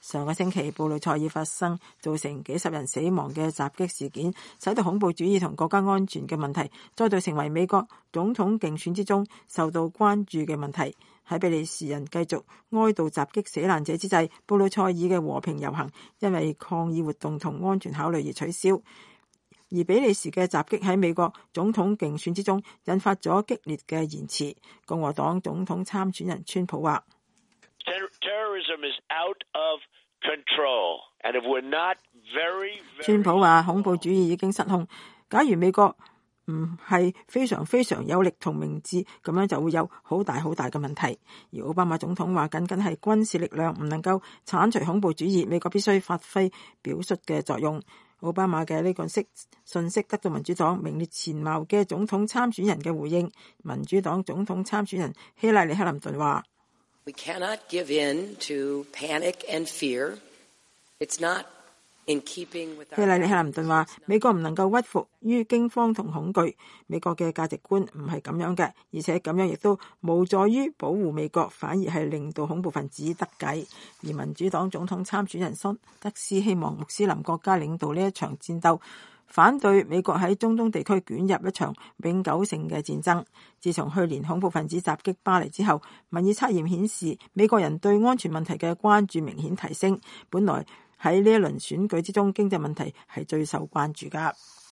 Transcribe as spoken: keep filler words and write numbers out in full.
上個星期布魯塞爾發生造成幾十人死亡嘅襲擊事件，使到恐怖主義同國家安全嘅問題再度成為美國總統競選之中受到關注嘅問題。喺比利時人繼續哀悼襲擊死難者之際，布魯塞爾嘅和平遊行因為抗議活動同安全考慮而取消。而比利時嘅襲擊喺美國總統競選之中引發咗激烈嘅言辭。共和黨總統參選人川普話 ：Terrorism is out of control, and if we're not very, very... 川普話恐怖主義已經失控。假如美國唔係非常非常有力同明智，咁樣就會有好大好大嘅問題。而奧巴馬總統話，僅僅係軍事力量唔能夠剷除恐怖主義，美國必須發揮表率嘅作用。奧巴馬嘅呢個信息得到民主黨名列前茅嘅總統參選人嘅回應。民主黨總統參選人希拉里克林頓話： We cannot give in to panic and fear. It's not in keeping with our... 希拉里克林頓話：美國唔能夠屈服於驚慌同恐懼，美國嘅價值觀唔係咁樣嘅，而且咁樣亦都無助於保護美國，反而係令到恐怖分子得計。而民主黨總統參選人桑德斯希望穆斯林國家領導呢一場戰鬥，反對美國喺中東地區捲入一場永久性嘅戰爭。自從去年恐怖分子襲擊巴黎之後，民意測驗顯示美國人對安全問題嘅關注明顯提升。本來喺呢一輪選舉之中，經濟問題係最受關注㗎。